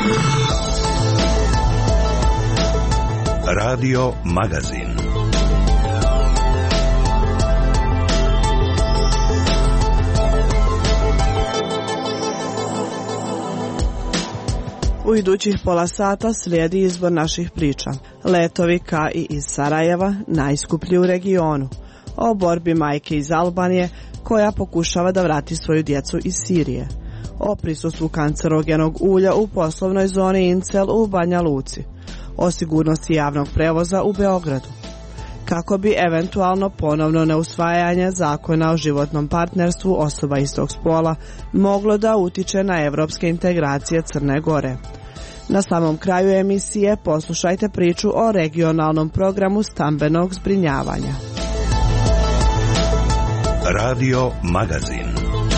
Radio Magazin. U idućih pola sata slijedi izbor naših priča. Letovi ka i iz Sarajeva, najskuplji u regionu. O borbi majke iz Albanije koja pokušava da vrati svoju djecu iz Sirije. O prisustvu kancerogenog ulja u poslovnoj zoni Incel u Banja Luci. O sigurnosti javnog prevoza u Beogradu. Kako bi eventualno ponovno neusvajanje zakona o životnom partnerstvu osoba istog spola moglo da utiče na evropske integracije Crne Gore. Na samom kraju emisije poslušajte priču o regionalnom programu stambenog zbrinjavanja. Radio Magazin.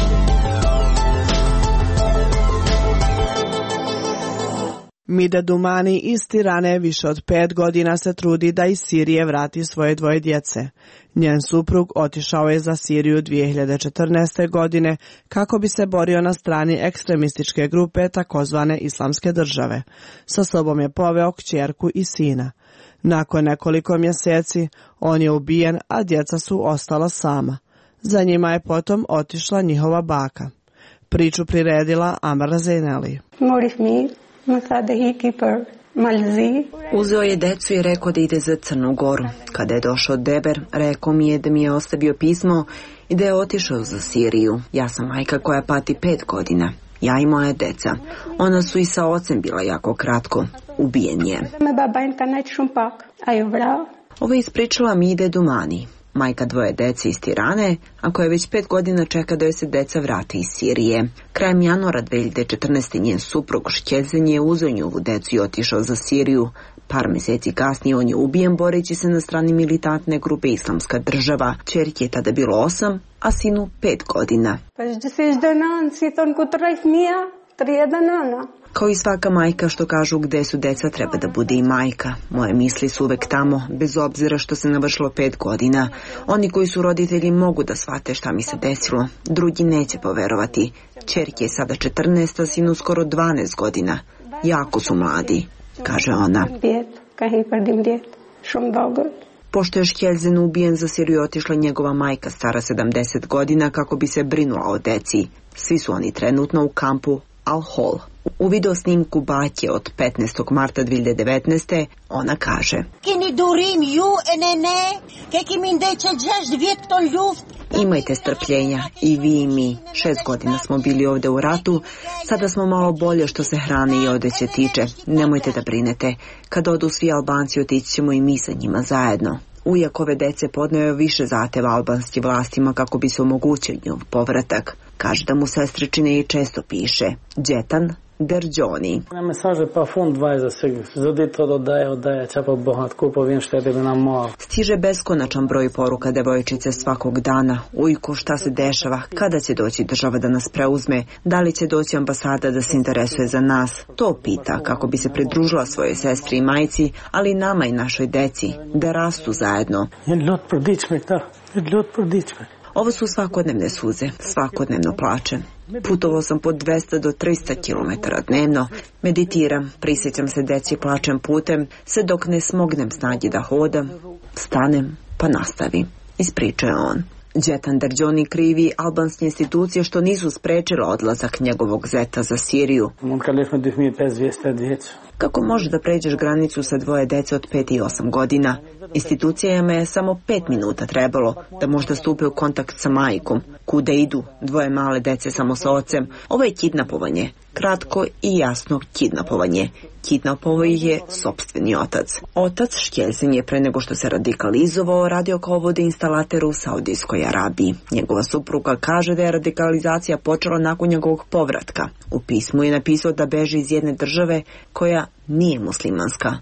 Mida Dumani iz Tirane više od 5 godina se trudi da iz Sirije vrati svoje 2 djece. Njen suprug otišao je za Siriju 2014. godine kako bi se borio na strani ekstremističke grupe takozvane Islamske države. Sa sobom je poveo kćerku i sina. Nakon nekoliko mjeseci on je ubijen, a djeca su ostala sama. Za njima je potom otišla njihova baka. Priču priredila Amara Zainali. Uzeo je decu i rekao da ide za Crnu Goru. Kada je došao Deber, rekao mi je da mi je ostavio pismo i da je otišao za Siriju. Ja sam majka koja pati 5 godina. Ja i moja deca. Ona su i sa ocem bila jako kratko. Ubijen je. Ovo je ispričala Mide Dumani, majka 2 dece iz Tirane, a koja već 5 godina čeka da joj se deca vrate iz Sirije. Krajem januara 2014. njen suprug Škelzen je uzeo njihovu decu i otišao za Siriju. Par mjeseci kasnije on je ubijen boreći se na strani militantne grupe Islamska država. Čerki je tada bilo 8, a sinu 5 godina. Kao i svaka majka što kažu gde su deca treba da bude i majka. Moje misli su uvek tamo, bez obzira što se navršilo 5 godina. Oni koji su roditelji mogu da shvate šta mi se desilo. Drugi neće poverovati. Čerki je sada 14, a sinu skoro 12 godina. Jako su mladi, kaže ona. Pošto je Škelzen ubijen, za Siriju otišla njegova majka stara 70 godina kako bi se brinula o deci. Svi su oni trenutno u kampu Al-Hol. U video snimku Batje od 15. marta 2019. ona kaže: Imajte strpljenja i vi i mi. 6 godina smo bili ovdje u ratu, sada smo malo bolje što se hrane i odeće tiče. Nemojte da brinete, kad odu svi Albanci otići ćemo i mi sa njima zajedno. Ujak ove dece podneo je više zahteva albanskim vlastima kako bi se omogućio njov povratak. Kaže da mu sestričine i često piše. Džetan Derđoni. Stiže beskonačan broj poruka devojčice svakog dana. Ujku, šta se dešava? Kada će doći država da nas preuzme? Da li će doći ambasada da se interesuje za nas? To pita kako bi se pridružila svojoj sestri i majci, ali nama i našoj deci, da rastu zajedno. Ovo su svakodnevne suze, svakodnevno plačem. Putovao sam po 200 do 300 km dnevno, meditiram, prisjećam se deci plačem putem, sve dok ne smognem snagi da hodam, stanem pa nastavim, ispričao je on. Džetan Derđoni krivi albanske institucije što nisu sprečile odlazak njegovog zeta za Siriju. Kako može da pređeš granicu sa 2 dece od 5 i 8 godina? Institucijama je samo 5 minuta trebalo da možda stupe u kontakt sa majkom. Kuda idu 2 male dece samo sa ocem? Ovo je kidnapovanje. Kratko i jasno kidnapovanje. Kidnapovao ih je sopstveni otac. Otac Škelzen je pre nego što se radikalizovao radio kao vodoinstalater u Saudijskoj Arabiji. Njegova supruga kaže da je radikalizacija počela nakon njegovog povratka. U pismu je napisao da beži iz jedne države koja nije muslimanska.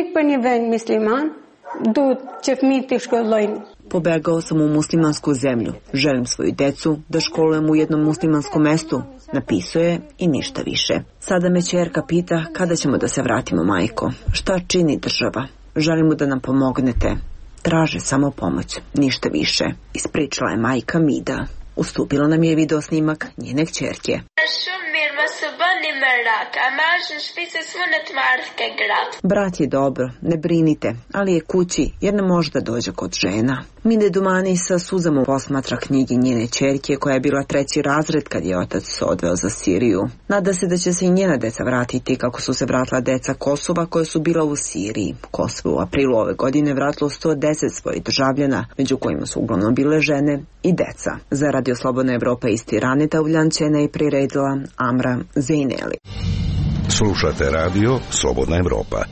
Pobegao sam u muslimansku zemlju. Želim svoju decu da školujem u jednom muslimanskom mestu. Napisao je i ništa više. Sada me ćerka pita kada ćemo da se vratimo, majko. Šta čini država? Želimo da nam pomognete. Traže samo pomoć, ništa više. Ispričala je majka Mida. Ustupila nam je video snimak njene kćerke. Brat je dobro, ne brinite, ali je kući jer ne može da dođe kod žena. Mine Dumani sa suzama posmatra knjigi njene ćerke koja je bila 3. razred kad je otac odveo za Siriju. Nada se da će se i njena deca vratiti kako su se vratila deca Kosova koja su bila u Siriji. Kosovo u aprilu ove godine vratilo 110 svojih državljana, među kojima su uglavnom bile žene i deca. Za Radio Slobodna Evropa iz Tirane Tavljančena je priredila Amra Zejneli. Slušate radio Slobodna Evropa.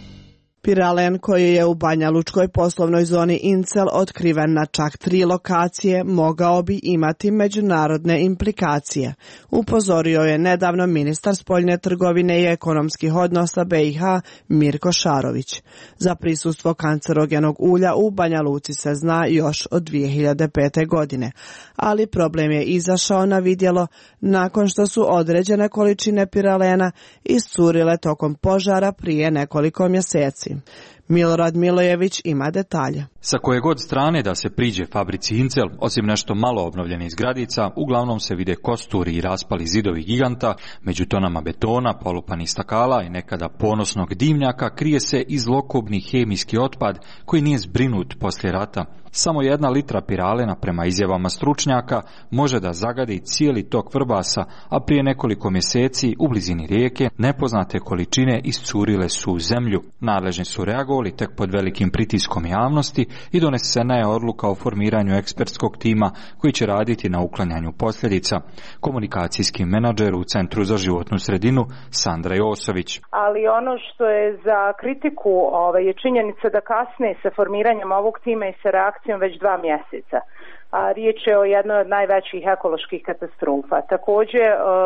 Piralen koji je u Banja Lučkoj poslovnoj zoni Incel otkriven na čak 3 lokacije mogao bi imati međunarodne implikacije. Upozorio je nedavno ministar spoljne trgovine i ekonomskih odnosa BiH Mirko Šarović. Za prisustvo kancerogenog ulja u Banja Luci se zna još od 2005. godine, ali problem je izašao na vidjelo nakon što su određene količine piralena iscurile tokom požara prije nekoliko mjeseci. Milorad Milojević ima detalje. Sa koje god strane da se priđe fabrici Incel, osim nešto malo obnovljenih zgradica, uglavnom se vide kosturi i raspali zidovi giganta, među tonama betona, polupanih stakala i nekada ponosnog dimnjaka krije se i zlokobni hemijski otpad koji nije zbrinut poslije rata. Samo 1 litra piralena, prema izjavama stručnjaka, može da zagadi cijeli tok Vrbasa, a prije nekoliko mjeseci u blizini rijeke nepoznate količine iscurile su u zemlju. Nadležni su reagovali tek pod velikim pritiskom javnosti i donesena je odluka o formiranju ekspertskog tima koji će raditi na uklanjanju posljedica. Komunikacijski menadžer u Centru za životnu sredinu Sandra Josović. Ali ono što je za kritiku je činjenica da kasne sa formiranjem ovog tima i sa reakcijom već 2 mjeseca. A riječ je o jednoj od najvećih ekoloških katastrofa. Također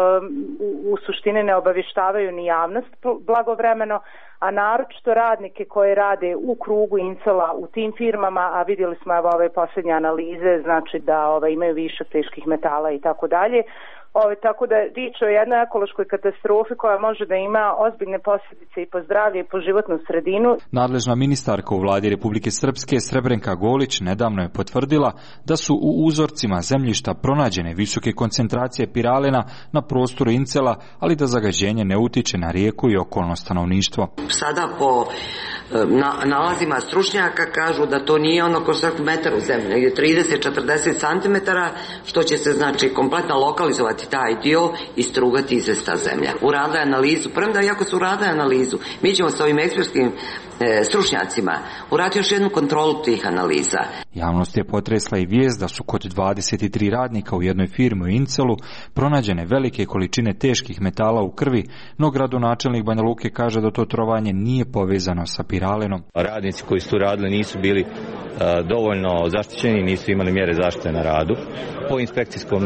u suštini ne obavještavaju ni javnost blagovremeno, a naročito radnike koji rade u krugu Incela u tim firmama, a vidjeli smo ove posljednje analize, znači da imaju više teških metala i tako dalje. Tako da riječ o jednoj ekološkoj katastrofi koja može da ima ozbiljne posljedice i po zdravlje i po životnu sredinu. Nadležna ministarka u vladi Republike Srpske Srebrenka Golić nedavno je potvrdila da su u uzorcima zemljišta pronađene visoke koncentracije piralena na prostoru Incela, ali da zagađenje ne utiče na rijeku i okolno stanovništvo. Sada po nalazima stručnjaka kažu da to nije ono ko svaki metar u zemlji, negdje 30-40 cm, što će se znači kompletno lokalizovati taj dio i strugati izvesta zemlja. Uradili analizu, premda iako su uradili analizu, mi ćemo s ovim ekspertskim stručnjacima uraditi još jednu kontrolu tih analiza. Javnost je potresla i vijest da su kod 23 radnika u jednoj firmi u Incelu pronađene velike količine teških metala u krvi, no gradonačelnik Banja Luke kaže da to trovanje nije povezano sa piralenom. Radnici koji su radili nisu bili dovoljno zaštićeni, nisu imali mjere zaštite na radu. Po inspekcijskom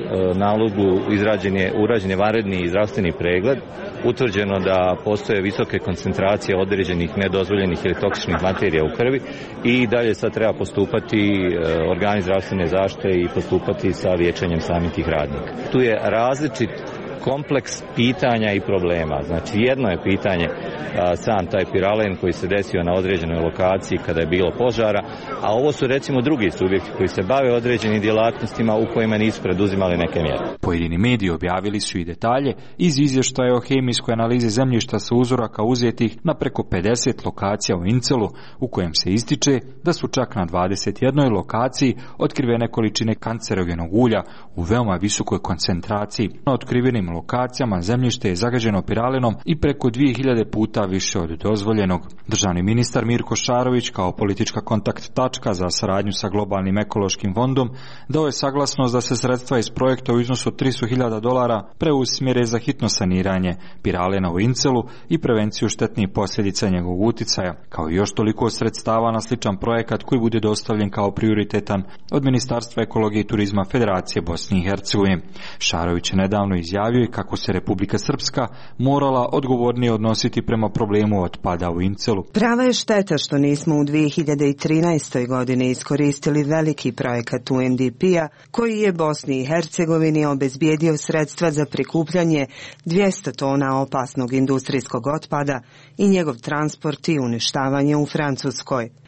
nalogu urađen je vanredni zdravstveni pregled, utvrđeno da postoje visoke koncentracije određenih nedozvoljenih ili toksičnih materija u krvi i dalje sad treba postupati organi zdravstvene zaštite i postupati sa liječenjem samih tih radnika. Tu je različit kompleks pitanja i problema. Znači jedno je pitanje sam taj piralen koji se desio na određenoj lokaciji kada je bilo požara, a ovo su recimo drugi subjekti koji se bave određenim djelatnostima u kojima nisu preduzimali neke mjere. Pojedini mediji objavili su i detalje iz izvještaja o hemijskoj analizi zemljišta sa uzoraka uzetih na preko 50 lokacija u Incelu, u kojem se ističe da su čak na 21 lokaciji otkrivene količine kancerogenog ulja u veoma visokoj koncentraciji. Na otkrivenim lokacijama zemljište je zagađeno piralenom i preko 2000 puta više od dozvoljenog. Državni ministar Mirko Šarović kao politička kontakt tačka za saradnju sa globalnim ekološkim fondom dao je saglasnost da se sredstva iz projekta u iznosu od $300.000 preusmjere za hitno saniranje piralena u Incelu i prevenciju štetnih posljedica njegovog uticaja, kao i još toliko sredstava na sličan projekat koji bude dostavljen kao prioritetan od Ministarstva ekologije i turizma Federacije Bosne i Hercegovine. Šarović je nedavno izjavio kako se Republika Srpska morala odgovornije odnositi prema problemu otpada u Incelu. Prava je šteta što nismo u 2013. godini iskoristili veliki projekat UNDP-a koji je Bosni i Hercegovini obezbijedio sredstva za prikupljanje 200 tona opasnog industrijskog otpada i njegov transport i uništavanje u Francuskoj.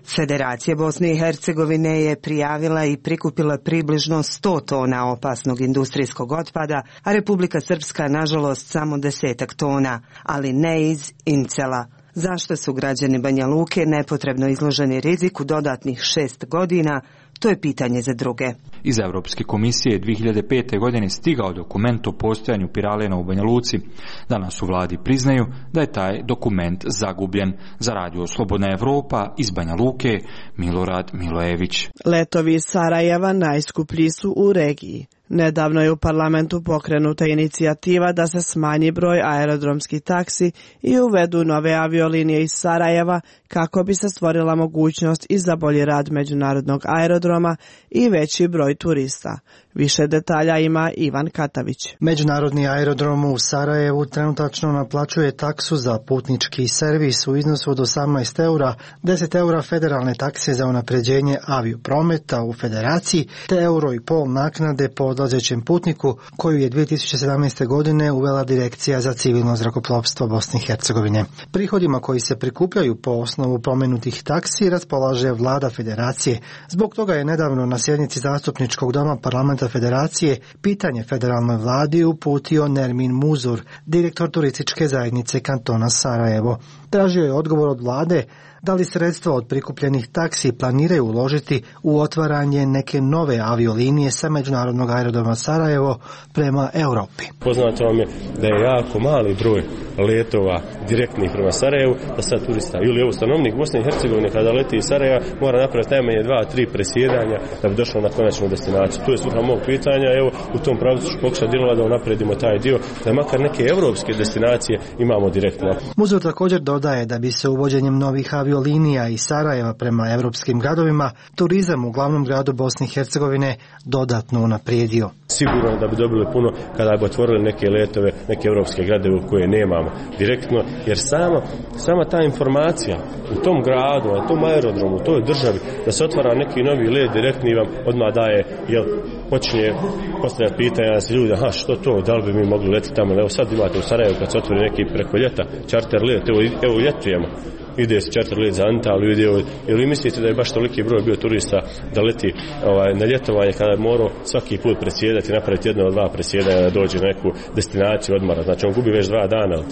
Federacija Bosne i Hercegovine je prijavila i prikupila približno 100 tona opasnog industrijskog otpada, a Republika Srpska nažalost samo 10 tona, ali ne iz Incela. Zašto su građani Banja Luke nepotrebno izloženi riziku dodatnih 6 godina? To je pitanje za druge. Iz Europske komisije 2005. godine stigao dokument o postojanju piralena u Banja Luci. Danas u vladi priznaju da je taj dokument zagubljen. Za radio Slobodna Evropa iz Banja Luke, Milorad Milojević. Letovi iz Sarajeva najskuplji su u regiji. Nedavno je u parlamentu pokrenuta inicijativa da se smanji broj aerodromskih taksi i uvedu nove aviolinije iz Sarajeva kako bi se stvorila mogućnost i za bolji rad međunarodnog aerodroma i veći broj turista. Više detalja ima Ivan Katavić. Međunarodni aerodrom u Sarajevu trenutačno naplaćuje taksu za putnički servis u iznosu od 18 eura, 10 eura federalne takse za unapređenje avioprometa u federaciji, te €1,5 naknade po odlazećem putniku koju je 2017. godine uvela Direkcija za civilno zrakoplovstvo Bosne i Hercegovine. Prihodima koji se prikupljaju po osnovu pomenutih taksi raspolaže vlada federacije. Zbog toga je nedavno na sjednici zastupničkog doma parlamenta federacije pitanje federalnoj vladi uputio Nermin Muzur, direktor turističke zajednice kantona Sarajevo. Tražio je odgovor od vlade da li sredstva od prikupljenih taksi planiraju uložiti u otvaranje neke nove aviolinije sa međunarodnog aerodroma Sarajevo prema Europi. Poznato vam je da je jako mali broj letova direktnih prema Sarajevu, da sad turista ili evo stanovnik Bosne i Hercegovine kada leti iz Sarajeva mora napraviti najmanje 2-3 presjedanja da bi došao na konačnu destinaciju. Tu je svrha mog pitanja, evo u tom pravcu ću pokušati djelovati da unapredimo taj dio, da makar neke evropske destinacije imamo direktno. Muzur također dodaje da bi se uvođenjem novih aviolinija iz Sarajeva prema evropskim gradovima turizam u glavnom gradu Bosne i Hercegovine dodatno unaprijedio. Sigurno da bi dobili puno kada bi otvorili neke letove, neke evropske gradove koje nemamo direktno, jer sama ta informacija u tom gradu, na tom aerodromu, u toj državi, da se otvara neki novi let direktni vam odmah daje, počinje postavljati pitanja da se ljudi, što to, da li bi mi mogli letiti tamo, evo sad imate u Sarajevu kad se otvori neki preko ljeta čarter let, evo ljetujemo. Ide se čarter let za Antaliju, ili mislite da je baš toliki broj bio turista da leti na ljetovanje kada je morao svaki put presjedati, napraviti 1 ili 2 presjedanja da dođe na neku destinaciju odmora. Znači on gubi već 2 dana ili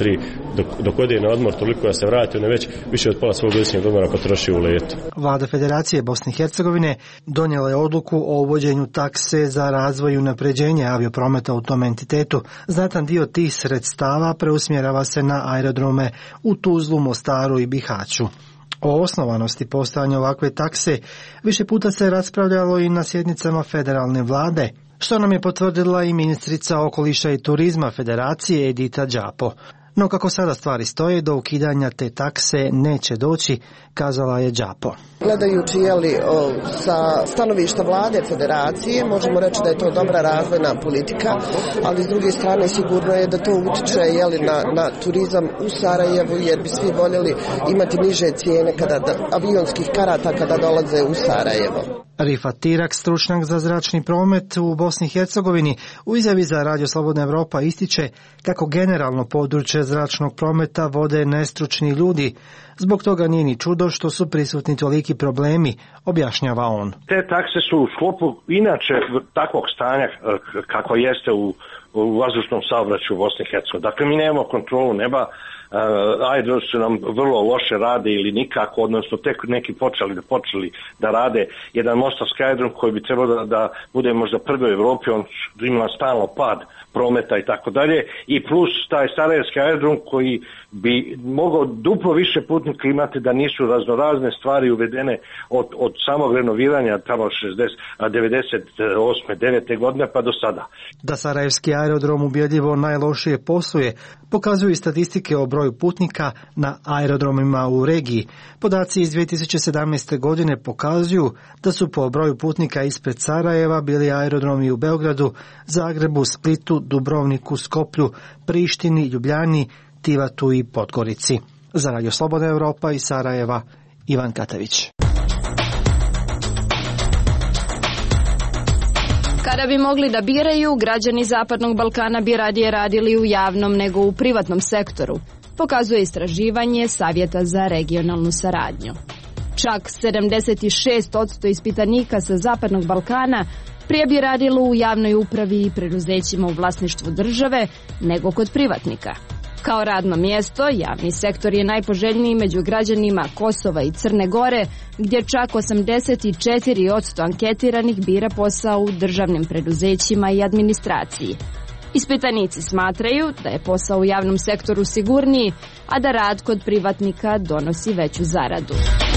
3 dok ode na odmor toliko da se vrati, on je već više od pola svog godišnjeg odmora potroši u letu. Vlada Federacije Bosne i Hercegovine donijela je odluku o uvođenju takse za razvoj i unapređenje avioprometa u tom entitetu. Znatan dio tih sredstava preusmjerava se na aerodrome u Tuzlu, Mostaru i Bihaću. O osnovanosti postojanja ovakve takse više puta se raspravljalo i na sjednicama federalne vlade, što nam je potvrdila i ministrica okoliša i turizma Federacije Edita Đapo. No kako sada stvari stoje, do ukidanja te takse neće doći, kazala je Đapo. Gledajući sa stanovišta vlade federacije, možemo reći da je to dobra razvojna politika, ali s druge strane sigurno je da to utiče na turizam u Sarajevu, jer bi svi voljeli imati niže cijene avionskih karata kada dolaze u Sarajevo. Rifat Tirak, stručnjak za zračni promet u Bosni i Hercegovini, u izjavi za Radio Slobodna Evropa ističe kako generalno područje zračnog prometa vode nestručni ljudi. Zbog toga nije ni čudo što su prisutni toliki problemi, objašnjava on. Te takse su u sklopu inače takvog stanja kako jeste u vazdušnom saobraćaju u Bosni i Hercegovini. Dakle, mi nemamo kontrolu neba, aerodromi su nam vrlo loše rade ili nikako, odnosno tek neki počeli da rade jedan mostarski aerodrom koji bi trebao da bude možda prvi u Evropi, on ima stalno pad prometa i tako dalje, i plus taj sarajevski aerodrom koji bi mogao duplo više putnika imati da nisu raznorazne stvari uvedene od samog renoviranja tamo 98. 9. godine pa do sada. Da sarajevski aerodrom ubjedljivo najlošije posluje, pokazuju i statistike o broju putnika na aerodromima u regiji. Podaci iz 2017. godine pokazuju da su po broju putnika ispred Sarajeva bili aerodromi u Beogradu, Zagrebu, Splitu, Dubrovniku, Skoplju, Prištini, Ljubljani, Tivatu i Podgorici. Za Radio Slobodna Evropa iz Sarajeva, Ivan Katavić. Kada bi mogli da biraju, građani Zapadnog Balkana bi radije radili u javnom nego u privatnom sektoru, pokazuje istraživanje Savjeta za regionalnu saradnju. Čak 76% ispitanika sa Zapadnog Balkana prije bi radilo u javnoj upravi i preduzećima u vlasništvu države nego kod privatnika. Kao radno mjesto, javni sektor je najpoželjniji među građanima Kosova i Crne Gore, gdje čak 84% anketiranih bira posao u državnim preduzećima i administraciji. Ispitanici smatraju da je posao u javnom sektoru sigurniji, a da rad kod privatnika donosi veću zaradu.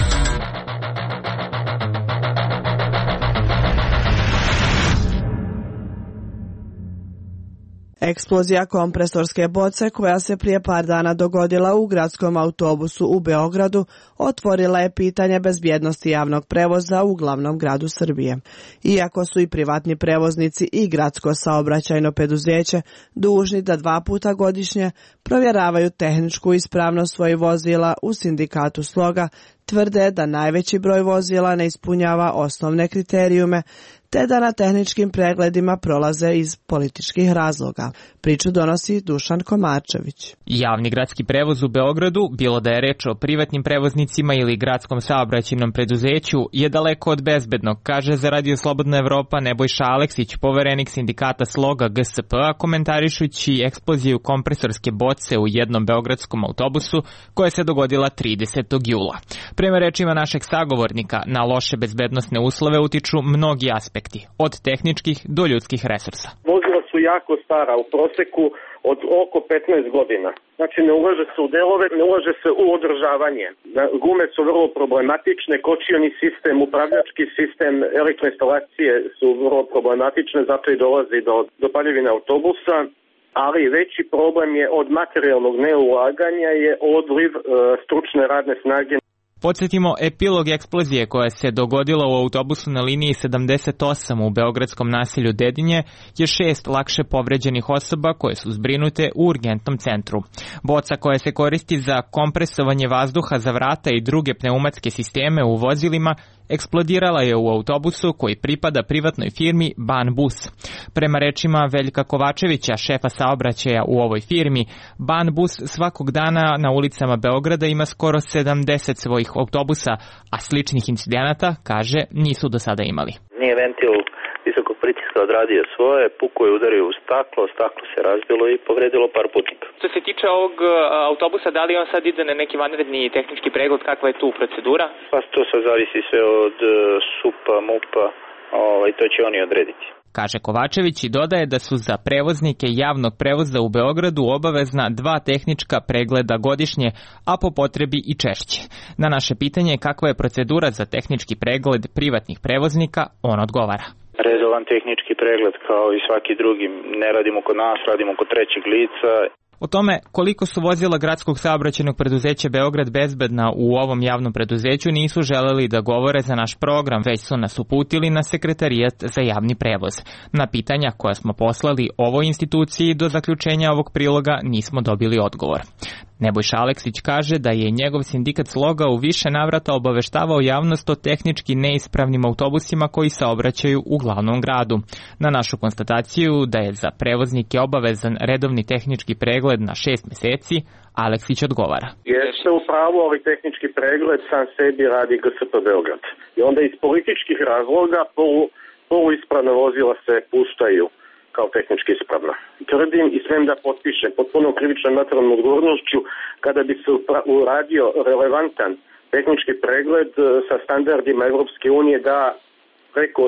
Eksplozija kompresorske boce koja se prije par dana dogodila u gradskom autobusu u Beogradu otvorila je pitanje bezbjednosti javnog prevoza u glavnom gradu Srbije. Iako su i privatni prevoznici i gradsko saobraćajno preduzeće dužni da 2 puta godišnje provjeravaju tehničku ispravnost svojih vozila, u sindikatu Sloga tvrde da najveći broj vozila ne ispunjava osnovne kriterijume, te da na tehničkim pregledima prolaze iz političkih razloga. Priču donosi Dušan Komarčević. Javni gradski prevoz u Beogradu, bilo da je reč o privatnim prevoznicima ili gradskom saobraćajnom preduzeću, je daleko od bezbednog, kaže za Radio Slobodna Evropa Nebojša Aleksić, poverenik sindikata Sloga GSP-a, komentarišući eksploziju kompresorske boce u jednom beogradskom autobusu koja se dogodila 30. jula. Prema rečima našeg sagovornika, na loše bezbednosne uslove utiču mnogi aspekti, od tehničkih do ljudskih resursa. Vozila su jako stara, u proseku od oko 15 godina. Znači ne ulaže se u delove, ne ulaže se u održavanje. Gume su vrlo problematične, kočioni sistem, upravljački sistem, elektroinstalacije su vrlo problematične, zato i dolazi do paljevine autobusa. Ali veći problem je od materijalnog neulaganja je odliv stručne radne snage. Podsjetimo, epilog eksplozije koja se dogodila u autobusu na liniji 78 u beogradskom naselju Dedinje je 6 lakše povređenih osoba koje su zbrinute u urgentnom centru. Boca koja se koristi za kompresovanje vazduha za vrata i druge pneumatske sisteme u vozilima eksplodirala je u autobusu koji pripada privatnoj firmi Ban Bus. Prema rečima Veljka Kovačevića, šefa saobraćaja u ovoj firmi, Ban Bus svakog dana na ulicama Beograda ima skoro 70 svojih autobusa, a sličnih incidenata, kaže, nisu do sada imali. Nije ventil visokog pritiska odradio svoje, puko je udario u staklo se razbilo i povredilo par putnika. Što se tiče ovog autobusa, da li on sad ide na neki vanredni tehnički pregled, kakva je tu procedura? Pa to sad zavisi sve od SUP-a, MUP-a, to će oni odrediti. Kaže Kovačević i dodaje da su za prevoznike javnog prevoza u Beogradu obavezna 2 tehnička pregleda godišnje, a po potrebi i češće. Na naše pitanje kakva je procedura za tehnički pregled privatnih prevoznika, on odgovara. Redovan tehnički pregled kao i svaki drugi. Ne radimo kod nas, radimo kod trećeg lica. O tome koliko su vozila gradskog saobraćajnog preduzeća Beograd bezbedna u ovom javnom preduzeću nisu želeli da govore za naš program, već su nas uputili na Sekretarijat za javni prevoz. Na pitanja koja smo poslali ovoj instituciji do zaključenja ovog priloga nismo dobili odgovor. Nebojša Aleksić kaže da je njegov sindikat Sloga u više navrata obaveštavao javnost o tehnički neispravnim autobusima koji saobraćaju u glavnom gradu. Na našu konstataciju da je za prevoznike obavezan redovni tehnički pregled na 6 meseci, Aleksić odgovara. Jeste u pravu, ali tehnički pregled sam sebi radi GSP Beograd. I onda iz političkih razloga poluispravna vozila se puštaju kao tehnički ispravna. Tvrdim i smem da potpišem potpuno krivičnom materijalnom odgovornošću kada bi se uradio relevantan tehnički pregled sa standardima Evropske unije da preko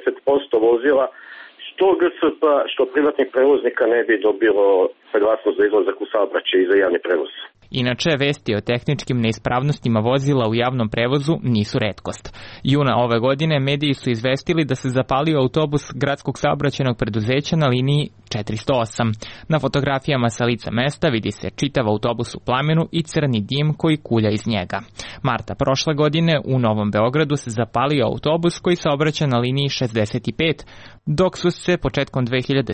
80% vozila što GSP, što privatnih prevoznika ne bi dobilo saglasnost za izlazak u saobraćaj i za javni prevoz. Inače, vesti o tehničkim neispravnostima vozila u javnom prevozu nisu retkost. Juna ove godine mediji su izvestili da se zapalio autobus gradskog saobraćajnog preduzeća na liniji 408. Na fotografijama sa lica mesta vidi se čitav autobus u plamenu i crni dim koji kulja iz njega. Marta prošle godine u Novom Beogradu se zapalio autobus koji saobraća na liniji 65, dok su se početkom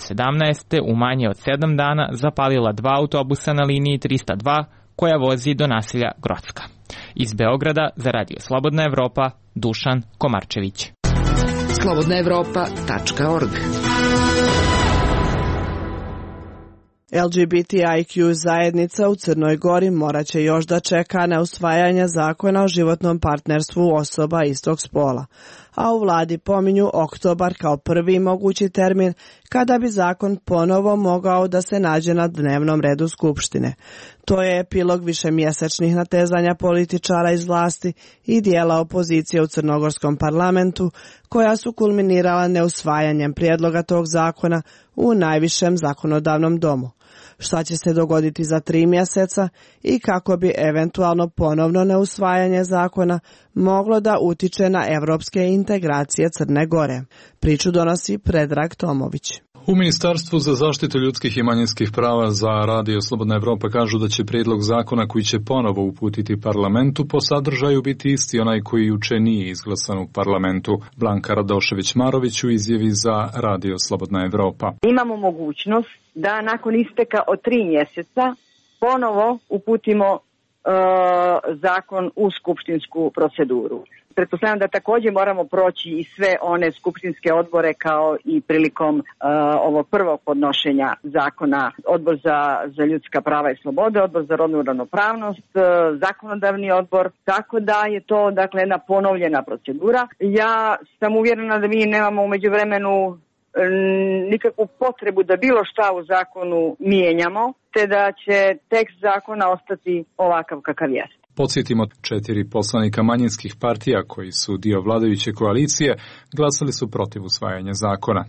2017. u manje od 7 dana zapalila 2 autobusa na liniji 302 koja vozi do naselja Grocka. Iz Beograda za Radio Slobodna Evropa, Dušan Komarčević. slobodnaevropa.org LGBTIQ zajednica u Crnoj Gori morat će još da čeka na usvajanje zakona o životnom partnerstvu osoba istog spola, a u vladi pominju oktobar kao prvi mogući termin kada bi zakon ponovo mogao da se nađe na dnevnom redu Skupštine. To je epilog višemjesečnih natezanja političara iz vlasti i dijela opozicije u crnogorskom parlamentu, koja su kulminirala neusvajanjem prijedloga tog zakona u najvišem zakonodavnom domu. Šta će se dogoditi za 3 mjeseca i kako bi eventualno ponovno neusvajanje zakona moglo da utiče na evropske integracije Crne Gore. Priču donosi Predrag Tomović. U Ministarstvu za zaštitu ljudskih i manjinskih prava za Radio Slobodna Evropa kažu da će prijedlog zakona koji će ponovo uputiti parlamentu po sadržaju biti isti onaj koji juče nije izglasan u parlamentu. Blanka Radošević-Marović u izjavi za Radio Slobodna Evropa. Imamo mogućnost da nakon isteka od 3 mjeseca ponovo uputimo zakon u skupštinsku proceduru. Pretpostavljam da također moramo proći i sve one skupštinske odbore kao i prilikom ovog prvog podnošenja zakona. Odbor za ljudska prava i slobode, odbor za rodnu ravnopravnost, zakonodavni odbor, tako da je to dakle jedna ponovljena procedura. Ja sam uvjerena da mi nemamo u međuvremenu nikakvu potrebu da bilo šta u zakonu mijenjamo, te da će tekst zakona ostati ovakav kakav jest. Podsjetimo, 4 poslanika manjinskih partija koji su dio vladajuće koalicije glasali su protiv usvajanja zakona.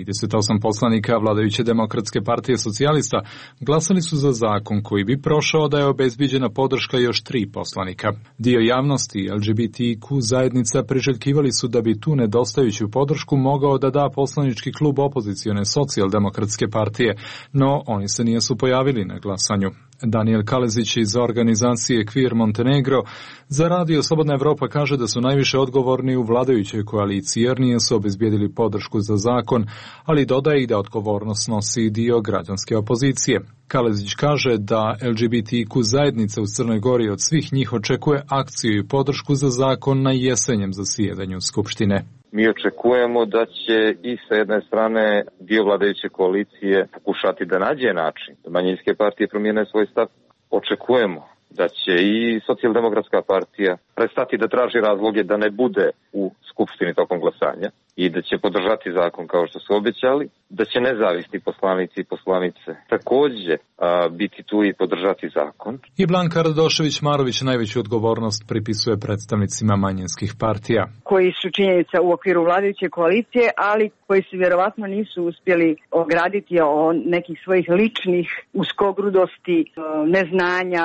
38 poslanika vladajuće Demokratske partije socijalista glasali su za zakon koji bi prošao da je obezbiđena podrška još 3 poslanika. Dio javnosti LGBTQ zajednica priželjkivali su da bi tu nedostajuću podršku mogao da da poslanički klub opozicione socijaldemokratske partije, no oni se nisu pojavili na glasanju. Daniel Kalezić iz organizacije Queer Montenegro za Radio Slobodna Evropa kaže da su najviše odgovorni u vladajućoj koaliciji jer nije su obezbijedili podršku za zakon, ali dodaje i da odgovornost nosi dio građanske opozicije. Kalezić kaže da LGBTQ zajednica u Crnoj Gori od svih njih očekuje akciju i podršku za zakon na jesenjem zasjedanju Skupštine. Mi očekujemo da će i sa jedne strane dio vladajuće koalicije pokušati da nađe način da manjinske partije promijene svoj stav. Očekujemo da će i socijaldemokratska partija prestati da traži razloge da ne bude u Skupštini tokom glasanja i da će podržati zakon kao što su obećali, da će nezavisni poslanici i poslanice također biti tu i podržati zakon. I Blanka Radošević-Marović najveću odgovornost pripisuje predstavnicima manjinskih partija. Koji su činjenica u okviru vladajuće koalicije, ali koji se vjerovatno nisu uspjeli ograditi o nekih svojih ličnih uskogrudosti, neznanja,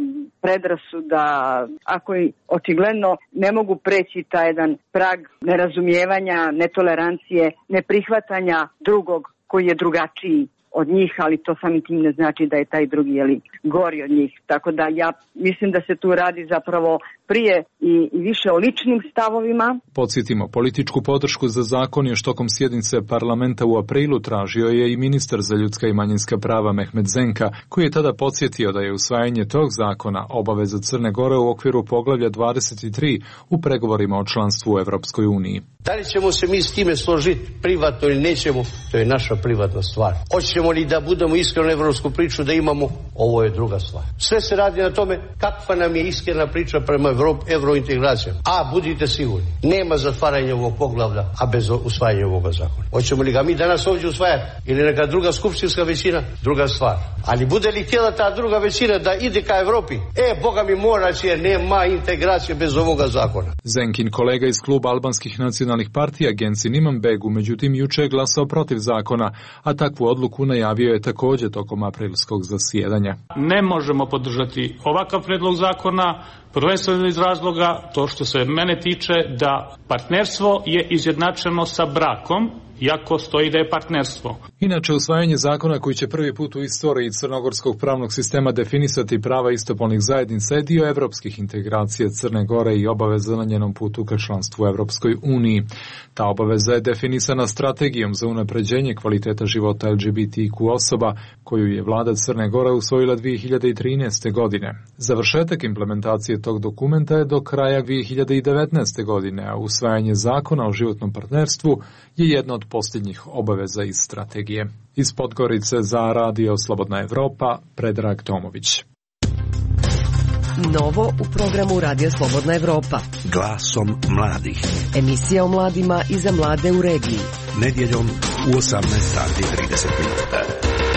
predrasuda, ako očigledno ne mogu preći taj jedan prag nerazumijevanja, netolerancije, neprihvatanja drugog koji je drugačiji od njih, ali to samim tim ne znači da je taj drugi gori od njih. Tako da ja mislim da se tu radi zapravo prije i više o ličnim stavovima. Podsjetimo, političku podršku za zakon još tokom sjednice parlamenta u aprilu tražio je i ministar za ljudska i manjinska prava Mehmet Zenka, koji je tada podsjetio da je usvajanje tog zakona obaveza Crne Gore u okviru poglavlja 23 u pregovorima o članstvu u Evropskoj uniji. Da li ćemo se mi s time složiti privatno ili nećemo, to je naša privatna stvar. Hoćemo li da budemo iskreno evropsku priču da imamo, ovo je druga stvar. Sve se radi na tome kakva nam je iskrena priča prema evrointegracijama. A budite sigurni, nema zatvaranja ovog poglavlja, a bez usvajanja ovoga zakona. Hoćemo li ga mi danas ovdje usvajati ili neka druga skupštinska većina, druga stvar. Ali bude li htjela ta druga većina da ide ka Evropi, Boga mi mora će, jer nema integracije bez ovoga zakona. Zenkin kolega iz kluba albanskih nacionalnih partija Gensin Imanbegu međutim juče je glasao protiv zakona, a takvu odluku najavio je također tokom aprilskog zasjedanja. Ne možemo podržati ovakav predlog zakona, prvenstveno iz razloga, to što se mene tiče, da partnerstvo je izjednačeno sa brakom, iako stoji da je partnerstvo. Inače, usvajanje zakona koji će prvi put u istoriji crnogorskog pravnog sistema definisati prava istopolnih zajednica je dio evropskih integracija Crne Gore i obaveza na njenom putu ka članstvu u Evropskoj uniji. Ta obaveza je definisana strategijom za unapređenje kvaliteta života LGBTQ osoba, koju je vlada Crne Gore usvojila 2013. godine. Završetak implementacije tog dokumenta je do kraja 2019. godine, a usvajanje zakona o životnom partnerstvu je jedna od od posljednjih obaveza iz strategije. Iz Podgorice za Radio Slobodna Evropa, Predrag Tomović. Novo u programu Radio Slobodna Evropa. Glasom mladih. Emisija o mladima i za mlade u regiji. Nedjeljom u 18:30.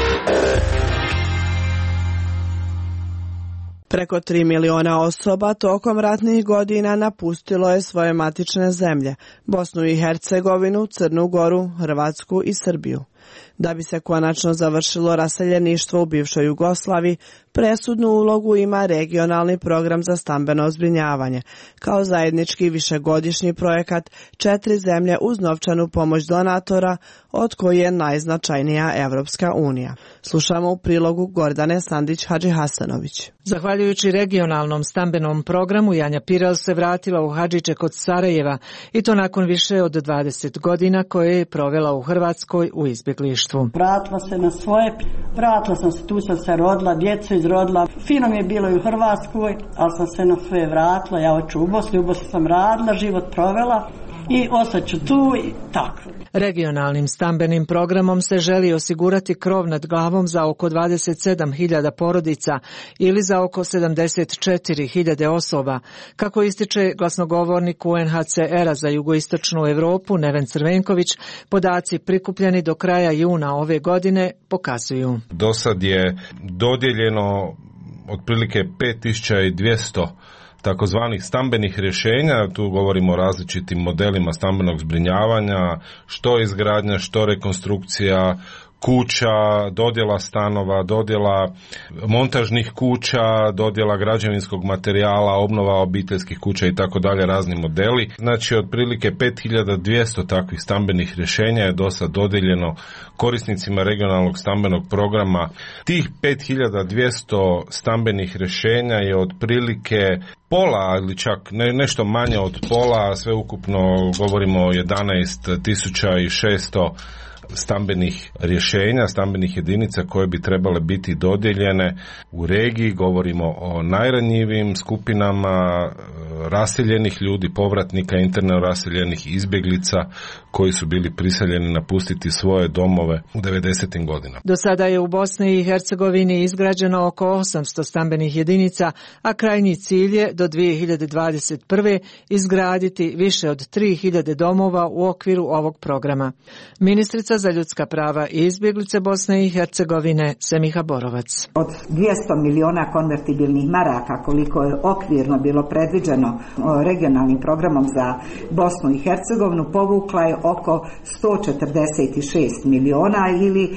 Preko 3 miliona osoba tokom ratnih godina napustilo je svoje matične zemlje, Bosnu i Hercegovinu, Crnu Goru, Hrvatsku i Srbiju. Da bi se konačno završilo raseljeništvo u bivšoj Jugoslaviji, presudnu ulogu ima regionalni program za stambeno zbrinjavanje, kao zajednički višegodišnji projekat 4 zemlje uz novčanu pomoć donatora, od koje je najznačajnija Evropska unija. Slušamo u prilogu Gordane Sandić-Hadžihasanović. Zahvaljujući regionalnom stambenom programu, Janja Pirel se vratila u Hadžiće kod Sarajeva, i to nakon više od 20 godina koje je provela u Hrvatskoj u izbjeglištvu. Vratila se na svoje, vratila sam se, tu sam se rodila, djecu izrodila. Fino mi je bilo i u Hrvatskoj, ali sam se na sve vratila. Ja hoću u Bosni sam radila, život provela i ostaću tu i tako. Regionalnim stambenim programom se želi osigurati krov nad glavom za oko 27.000 porodica ili za oko 74.000 osoba. Kako ističe glasnogovornik UNHCR-a za jugoistočnu Europu Neven Crvenković, podaci prikupljeni do kraja juna ove godine pokazuju. Do sad je dodijeljeno otprilike 5200 takozvanih stambenih rješenja. Tu govorimo o različitim modelima stambenog zbrinjavanja, što izgradnja, što rekonstrukcija kuća, dodjela stanova, dodjela montažnih kuća, dodjela građevinskog materijala, obnova obiteljskih kuća i tako dalje, razni modeli. Znači, otprilike 5200 takvih stambenih rješenja je dosad dodijeljeno korisnicima regionalnog stambenog programa. Tih 5200 stambenih rješenja je otprilike pola ili čak nešto manje od pola, sve ukupno govorimo o 11.600 stambenih rješenja, stambenih jedinica koje bi trebale biti dodijeljene u regiji. Govorimo o najranjivijim skupinama raseljenih ljudi, povratnika, interno raseljenih, izbjeglica koji su bili prisiljeni napustiti svoje domove u 90. godinama. Do sada je u Bosni i Hercegovini izgrađeno oko 800 stambenih jedinica, a krajnji cilj je do 2021. izgraditi više od 3000 domova u okviru ovog programa. Ministrica za ljudska prava i izbjeglice Bosne i Hercegovine Semiha Borovac. Od 200 miliona konvertibilnih maraka, koliko je okvirno bilo predviđeno regionalnim programom za Bosnu i Hercegovinu, povukla je oko 146 miliona ili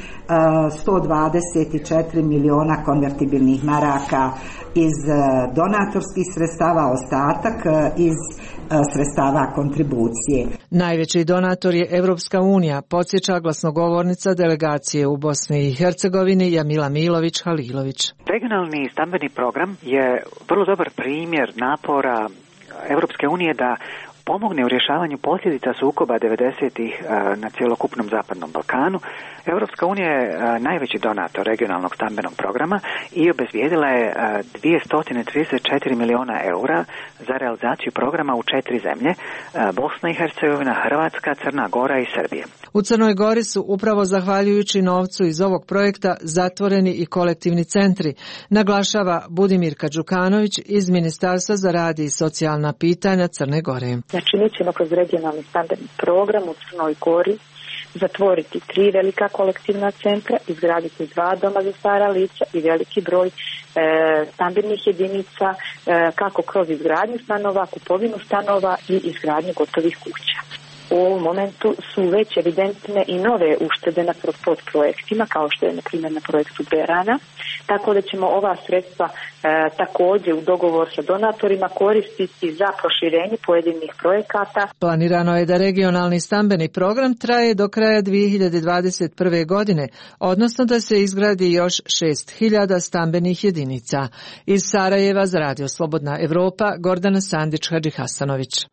124 miliona konvertibilnih maraka iz donatorskih sredstava, ostatak iz sredstava kontribucije. Najveći donator je Evropska unija, podsjeća glasnogovornica delegacije u Bosni i Hercegovini Jamila Milović-Halilović. Regionalni stambeni program je vrlo dobar primjer napora Evropske unije da pomogne u rješavanju posljedica sukoba 90-ih na cjelokupnom Zapadnom Balkanu. Europska unija je najveći donator regionalnog stambenog programa i obezbijedila je 234 miliona eura za realizaciju programa u 4 zemlje, Bosna i Hercegovina, Hrvatska, Crna Gora i Srbija. U Crnoj Gori su upravo zahvaljujući novcu iz ovog projekta zatvoreni i kolektivni centri, naglašava Budimirka Đukanović iz Ministarstva za rad i socijalna pitanja Crne Gore. Znači, mi ćemo kroz regionalni stambeni program u Crnoj Gori zatvoriti 3 velika kolektivna centra, izgraditi 2 doma za stara lica i veliki broj stambenih jedinica, kako kroz izgradnju stanova, kupovinu stanova i izgradnju gotovih kuća. U ovom momentu su već evidentne i nove uštede na podprojektima, kao što je na primjer na projektu Berana, tako da ćemo ova sredstva također u dogovor sa donatorima koristiti za proširenje pojedinih projekata. Planirano je da regionalni stambeni program traje do kraja 2021. godine, odnosno da se izgradi još 6.000 stambenih jedinica. Iz Sarajeva za Radio Slobodna Evropa, Gordana Sandić-Hadžihasanović.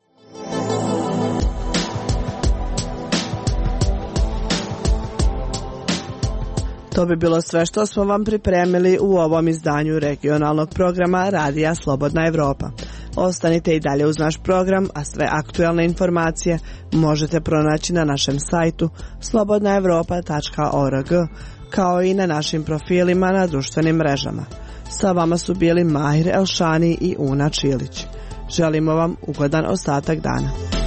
To bi bilo sve što smo vam pripremili u ovom izdanju regionalnog programa Radija Slobodna Evropa. Ostanite i dalje uz naš program, a sve aktualne informacije možete pronaći na našem sajtu slobodnaevropa.org, kao i na našim profilima na društvenim mrežama. Sa vama su bili Mahir Elšani i Una Čilić. Želimo vam ugodan ostatak dana.